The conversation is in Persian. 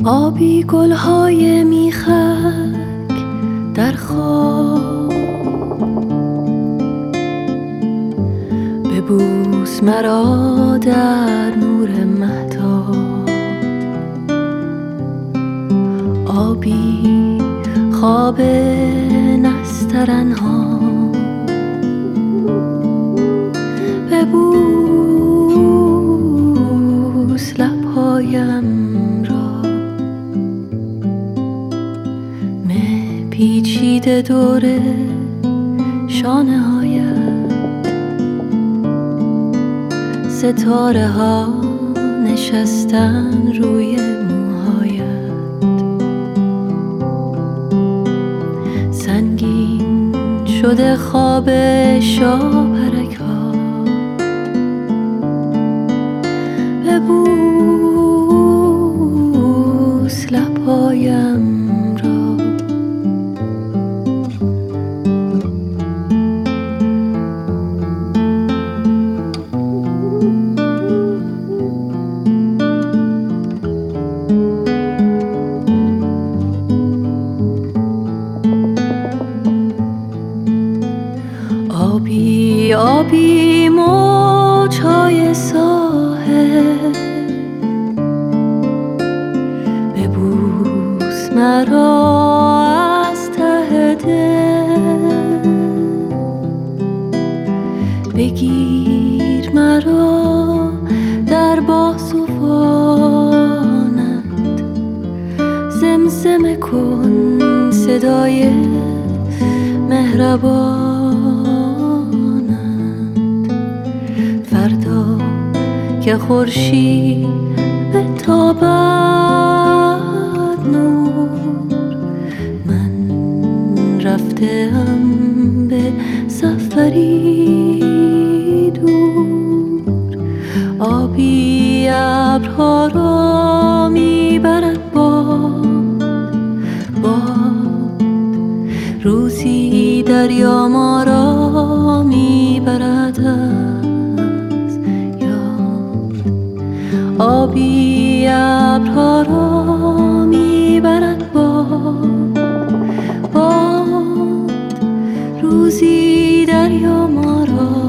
آبی گلهای میخک در خواب، ببوس مرا در نور مهتاب. آبی خواب نسترنها، ببوس لبهایم را. مه پیچیده دور شانه هایت، ستاره ها نشستن روی موهایت. سنگین شده خواب شاپرک ها، ببوس لبهایم را. آبی آبی موج‌های ساحل، ببوس مرا از ته دل. بگیر مرا در بازوانت، زمزمه کن صدای مهربانت. فردا که خورشید بتابد نور، من رفته‌ام به سفری دور. آبی ابرها را میبرد باد، روزی دریا ما را میبرد از یاد. آبی ابرها را میبرد باد، روزی دریا ما را